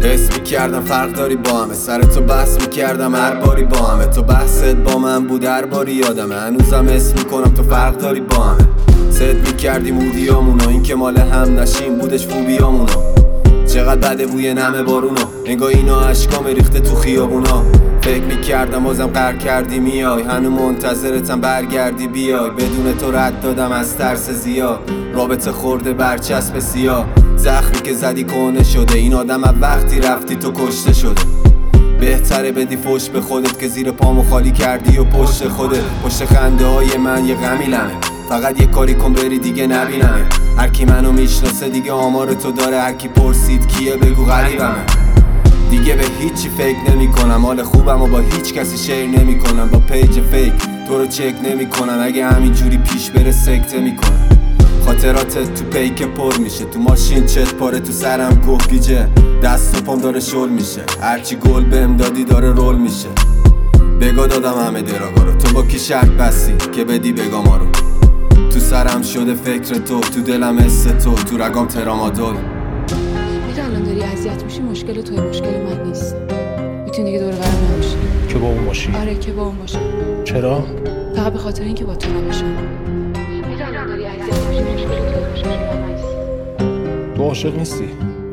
حس میکردم فرق داری با همه، سر تو بحث میکردم هر باری با همه. تو بحثت با من بود هر باری یادمه، هنوزم حس میکنم تو فرق داری با همه. ست میکردیم مودیامونو، این که مال هم نشیم بودش فوبیامونو. چقدر بده بوی نمه بارونو، انگار اینا عشقام ریخته تو خیابونا. فکر میکردم بازم قهر کردی میای، هنو منتظرتم برگردی بیای. بدون تو رد دادم از ترس زیاد، رابطه خورده برچسب سیاه. زخمی که زدی کنه شده، این آدم از وقتی رفتی تو کشته شده. بهتره بدی فوش به خودت که زیر پامو خالی کردی و پشت خودت. پشت خنده های من یه غمی لمه، فقط یه کاری کن بری دیگه نبینمه. هرکی منو میشناسه دیگه آمار تو داره، هرکی پرسید کیه بگو غریبمه. دیگه به هیچی فکر نمی کنم، حال خوبم و با هیچ کسی شیر نمی کنم. با پیج فیک تو رو چک نمی کنم، اگه همینجوری پیش بره سکته می کنم. خاطراتت تو پیک پر میشه، تو ماشین چت پاره، تو سرم گوه گیجه. دست و پام داره شل میشه، هرچی گل بهم دادی داره رول میشه. بگا دادم همه دراغا رو، تو با کی شرط بستی که بدی بگا ما رو. تو سرم شده فکر تو دلم حس تو رگام ترامادول. میگه الان داری اذیت میشی، مشکل توی مشکل من نیست. میتونی دیگه دور برم نباشی. که با اون باشی؟ آره که با اون باشم. چرا؟ فقط به خاطر اینکه با تو نباشم. میگه الان داری اذیت میشی، مشکل توی مشکل من نیست. تو عاشق نیستی؟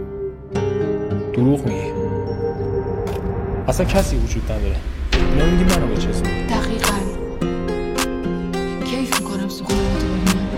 دروغ میگی. اصلا کسی وجود نداره، اینا میگی منو به چیز میگی. دقیقاً کیف میکنم سوختنتو ببینم،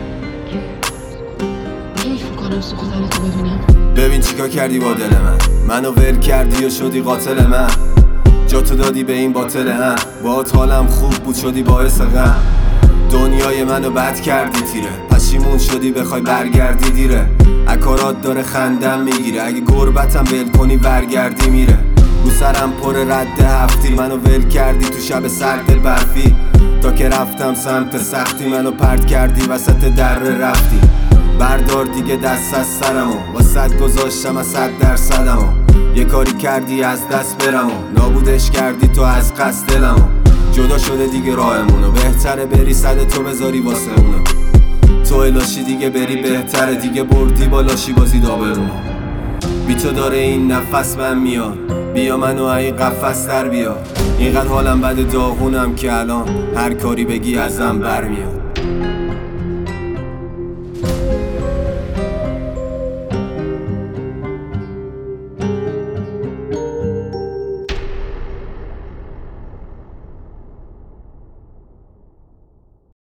کیف میکنم سوختنتو ببینم. ببین چیکار کردی با دل منو ول کردی و شدی قاتل من. جاتو دادی به این باطل هم، باهات حالم خوب بود شدی باعث غم. دنیای منو بد کردی تیره، پشیمون شدی بخوای برگردی دیره. اکارات داره خندم میگیره، اگه گربتم ول کنی برگردی میره. رو سرم پر رد هفتی، منو ول کردی تو شب سرد دل برفی. تا که رفتم سمت سختی، منو پرت کردی وسط در رفتی. بردار دیگه دست از سرمو، واسه گذاشتم از 100%. یه کاری کردی از دست برمو، نابودش کردی تو از قصد دلمو. جدا شده دیگه راهمونو، بهتره بری صد تو بذاری واسه اونو. تو الاشی دیگه بری بهتره، دیگه بردی بالاشی بازی دابرونو. بی تو داره این نفس من میاد، بیا منو این قفس در بیا. اینقدر حالم بده داغونم که الان هر کاری بگی ازم برمیاد.